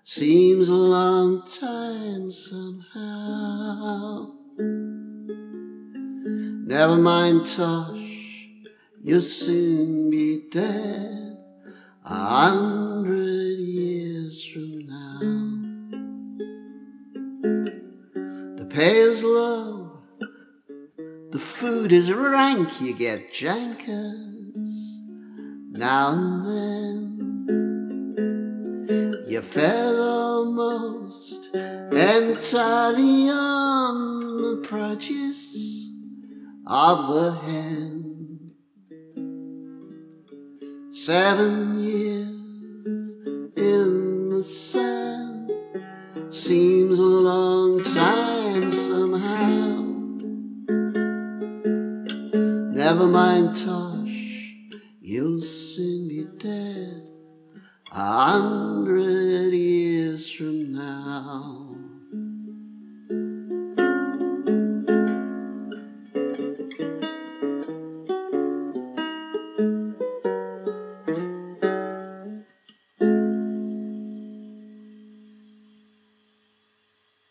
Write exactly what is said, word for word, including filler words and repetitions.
seems a long time somehow. Never mind, Tosh, you'll soon be dead a hundred years from now. The pay is low, the food is rank, you get jankers now and then. You're fed almost entirely on the produce of the hen. Seven years in the sand seems a long time somehow. Never mind, Tom,